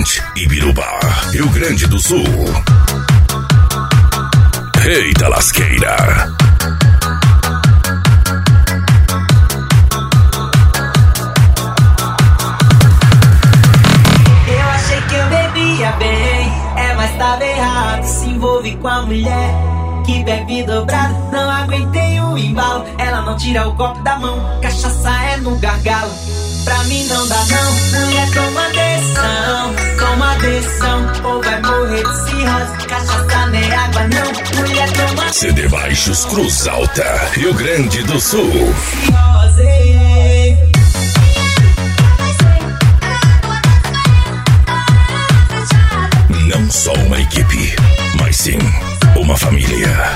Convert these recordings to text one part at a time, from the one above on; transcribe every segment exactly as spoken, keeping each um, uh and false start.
Sound, Ibirubá, Rio Grande do Sul. Eita lasqueira. Eu achei que eu bebia bem, é, mas tava errado. Se envolve com a mulher que bebe dobrado. Não aguentei o embalo, ela não tira o copo da mão. Cachaça é no gargalo, pra mim não dá não. Mulher, toma decisão, toma decisão, ou vai morrer de cirrose. Cachaça nem água não. Mulher, toma C D Baixos Cruz Alta, Rio Grande do Sul. cirrose. Não só uma equipe, mas sim uma família.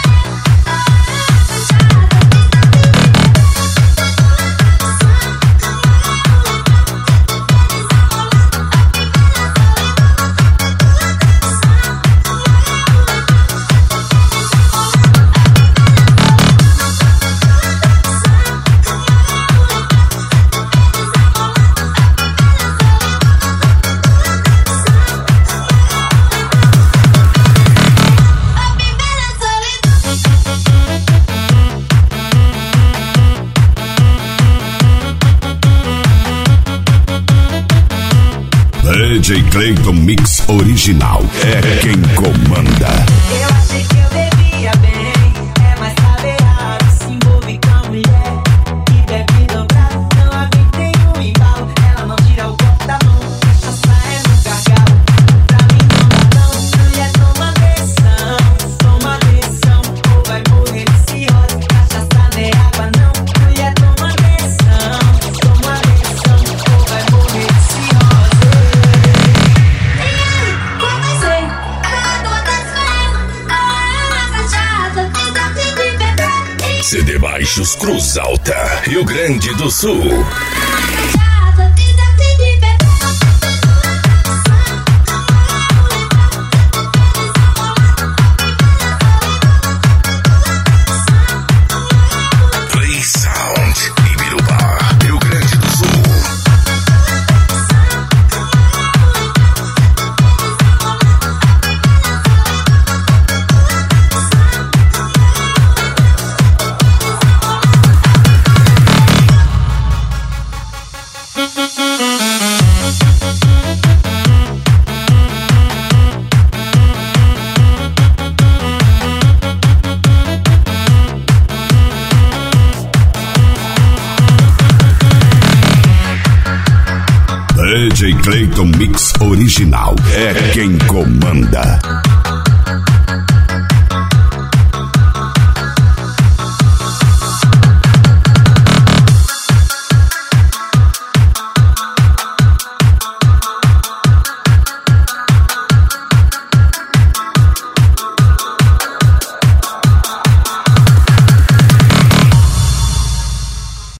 D J Clayton Mix Original é quem comanda. Eu achei que eu bebia bem, é, mas tava errado. Se envolve com a mulher que bebe dobrado. Não aguentei o embalo, ela não tira o copo da mão. Cachaça é no gargalo, pra mim não dá não. Mulher, toma decisão, toma decisão, ou vai morrer de cirrose. Cachaça nem água não. Mulher, toma decisão, toma decisão, ou vai morrer de cirrose. C D Baixos Cruz Alta, Rio Grande do Sul. Play Sound, Ibirubá, Rio Grande do Sul. D J Clayton Mix Original é quem comanda.